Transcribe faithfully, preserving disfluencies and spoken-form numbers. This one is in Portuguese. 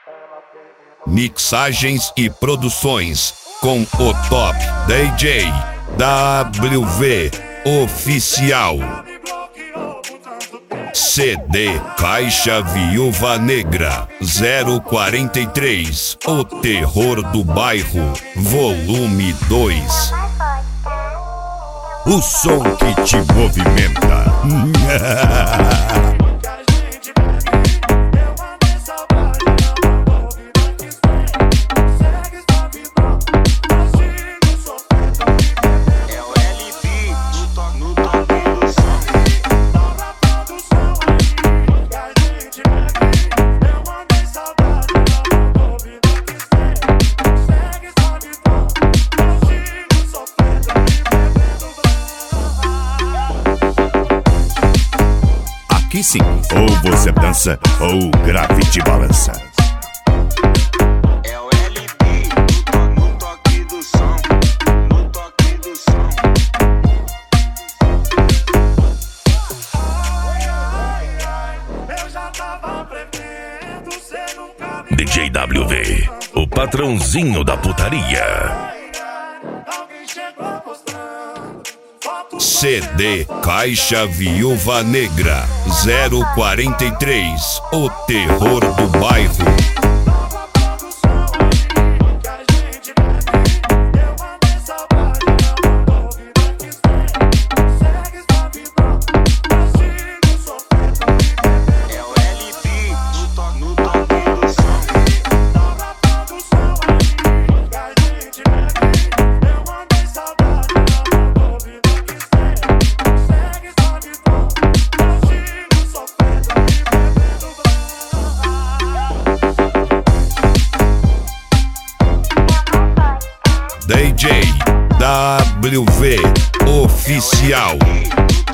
Mixagens e produções com o Top D J W V Oficial. C D Caixa Viúva Negra zero quarenta e três, O Terror do Bairro, volume dois. O som que te movimenta. Aqui sim, ou você dança ou o grave te balança. É o L B no toque do som, no toque do som. D J W V, o patrãozinho da putaria. C D Caixa Viúva Negra zero quarenta e três, O Terror do Bairro. D J W V Oficial.